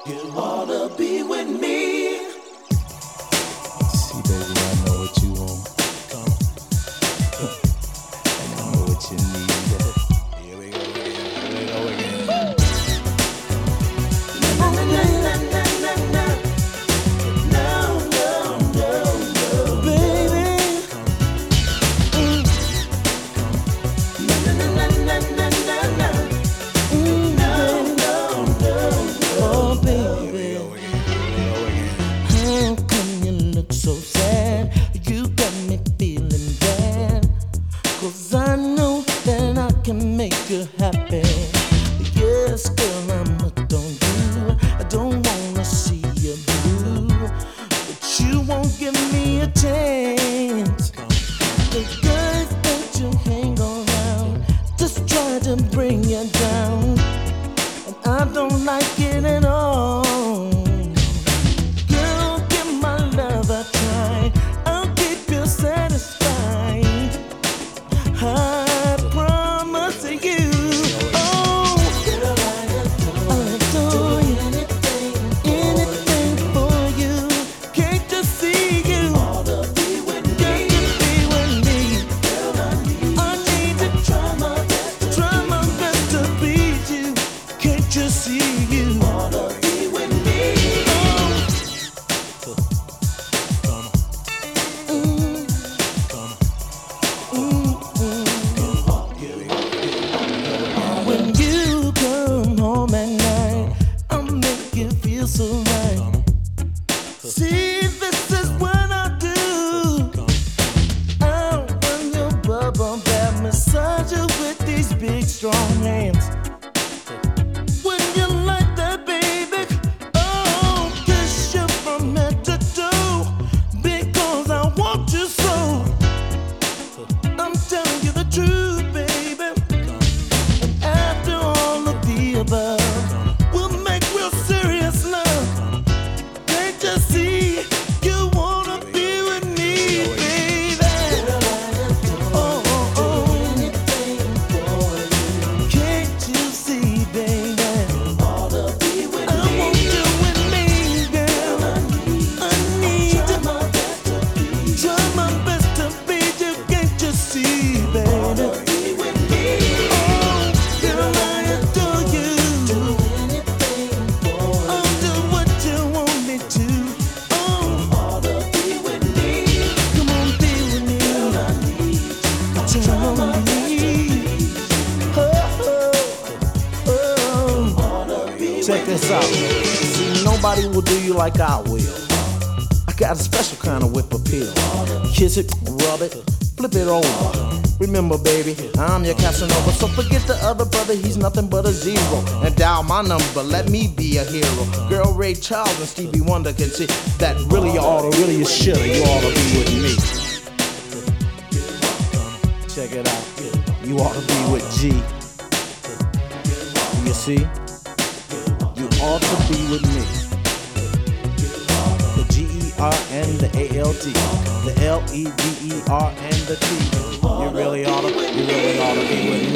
You wanna be with me. See, baby, I know what you want. And I know what you need. Here we go again. Na na na na na na na. No, no, no, no, baby. Na na na na na na na. No, no, no, Oh, baby. How come you look so sad? You got me feeling bad. 'Cause I know that I can make you happy. Yes, girl, I'm hooked on you. I don't wanna see you blue, but you won't give me a chance. The guys that you hang around just try to bring you down, and I don't like it at all. Girl, give my love a try. I'll keep you satisfied. I promise you. Oh, girl, I I'll adore you. Anything for you. Can't just see you. wanna be with Got me. to be with me. Girl, I need to try my best to try my best to please you. Can't just see you. wanna be with me. When you come home at night, I'll make you feel so right. See, this is what I do. I'll run your bubble bath, massage you with these big strong hands. When you like that, baby, oh, kiss you from head to toe, because I want you so. I'm telling you the truth, baby. After all of the above, we'll make real serious love. Can't you see you wanna be with me, baby? Oh, oh, oh. Can't you see, baby? I want you with me, girl. I need you. Try my best to be you. Can't you see, baby? Oh, girl, I adore you. I'll do what you want me to. Oh, come on, be with me. Turn on me. Check this out. See, nobody will do you like I will. I got a special kind of whip appeal. Kiss it, rub it, flip it over. Remember, baby, I'm your Casanova. So forget the other brother, he's nothing but a zero. And dial my number, let me be a hero. Girl, Ray Charles and Stevie Wonder can see that really you oughta, really you shoulda, you oughta be with me. Check it out. You oughta be with G. You see? You ought to be with me. The G-E-R and the A-L-T, the L-E-V-E-R and the T. You really ought to be with me.